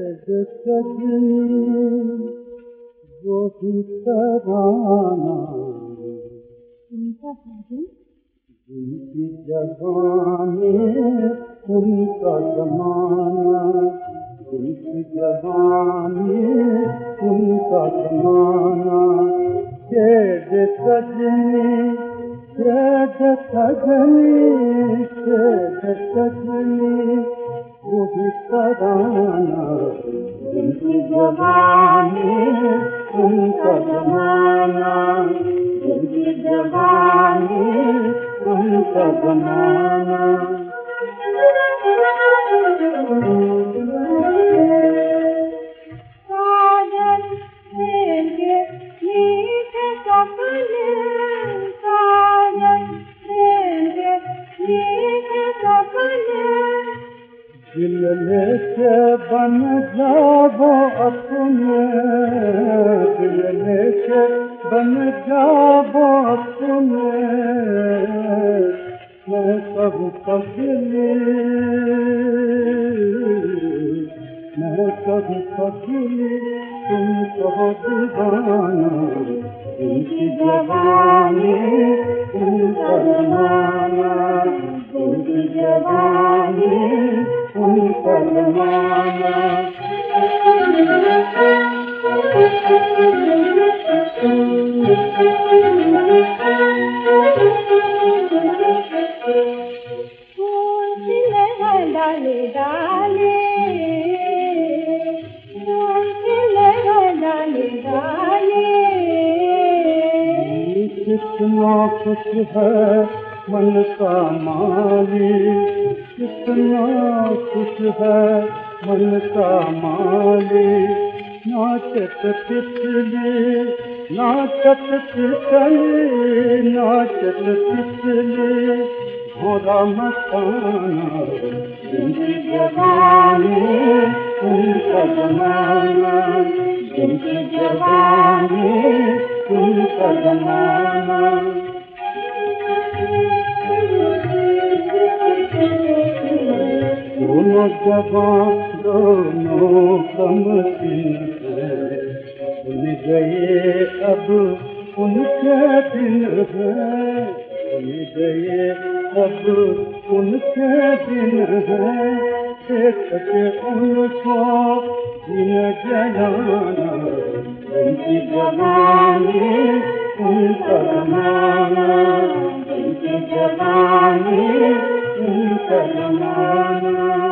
सजनी वो ही तराना उनका साजन जिनकी जवानी उनका जमाना, जिनकी जवानी उनका जमाना। शेद सजनी शेद सजनी शेद सजनी वो ही तराना, जिनकी जवानी उनका जमाना, जिनकी जवानी उनका जमाना। साजन तेरे मीठे सपने, साजन तेरे मीठे सपने, दिल लेके बन जाओ अपने, दिल लेके बन जाओ अपने। मैं सब पगली, मैं सब पगली तुम कहो दीवाना, उनकी जवानी उनका जमाना, उनकी जवानी उनका जमाना। डाले डाले डाले डाले, कितना कुछ है मन का माली, कितना कुछ है मन का माली। नाचत तितली नाचत तितली, नाचत तितली घोड़ा मस्ताना, जिनकी जवानी उनका जमाना, जिनकी जवानी उनका जमाना। दोनों जवान दोनों कमसीन हैं, उन गए अब उनके दिन हैं, उन गए अब उनके दिन हैं। देख के उनको दिन जलाना, उनकी जवानी उनका जमाना, उनकी जवानी उनका जमाना।